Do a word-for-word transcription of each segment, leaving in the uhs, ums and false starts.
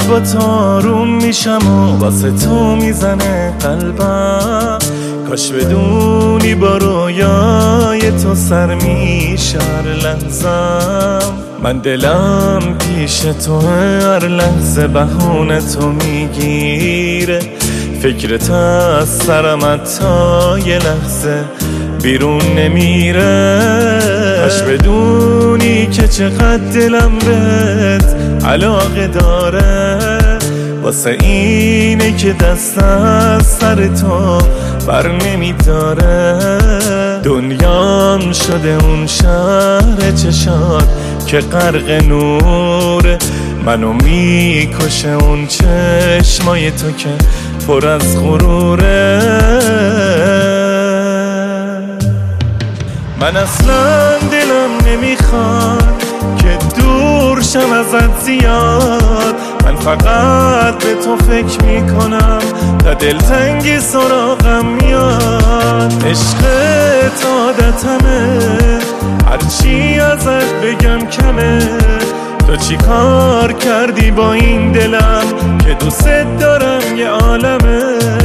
با تو آروم میشم و واسه تو میزنه قلبم. کاش بدونی با رویای تو سر میشه هر لحظم. من دلم پیش تو هر لحظه بهونه تو میگیره. فکرت از سرم حتی یه لحظه بیرون نمیره. کاش بدونی که چقدر دلم بهت علاقه داره. واسه اینه که دست از سر تو بر نمیداره. دنیام شده اون شهر چشات که غرق نوره. منو میکشه اون چشمای تو که پر از غروره. من اصلا دلم نمیخواد که دور شم ازت زیاد. من فقط به تو فکر میکنم تا دلتنگی سراغم میاد. عشقت عادتمه، هرچی ازت بگم کمه. تو چی کار کردی با این دلم که دوست دارم یه عالمه.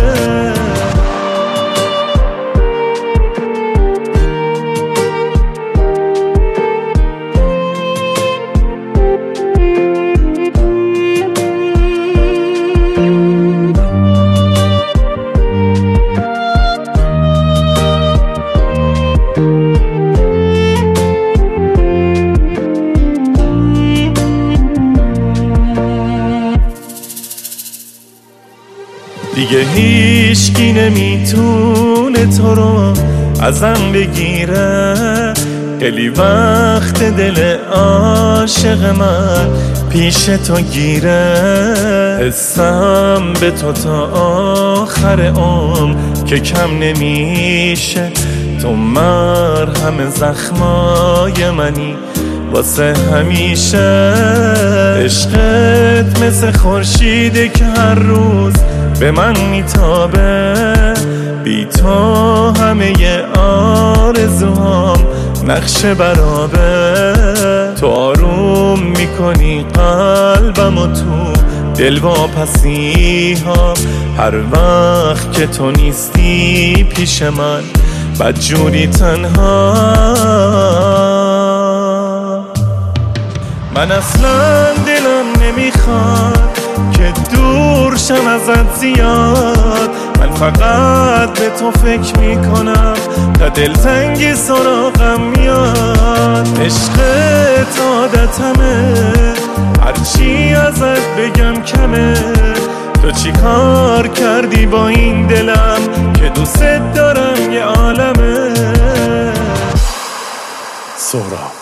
دیگه هیچکی نمیتونه تو رو ازم بگیره. خیلی وقت دل عاشق من پیش تو گیره. حسم به تو تا آخر عمر که کم نمیشه. تو مرهم زخمای منی واسه همیشه. عشقت مثل خورشیده که هر روز به من میتابه. بی تو همه آرزوهام نقش برابه. تو آروم میکنی قلبم و تو دل واپسی ها. هر وقت که تو نیستی پیش من بدجوری تنها. من اصلا دلم نمیخواد که دور شم ازت زیاد. من فقط به تو فکر میکنم تا دلتنگی سراغم میاد. عشقت عادتمه، هرچی ازت بگم کمه. تو چی کار کردی با این دلم که دوست دارم یه عالمه. سهراب.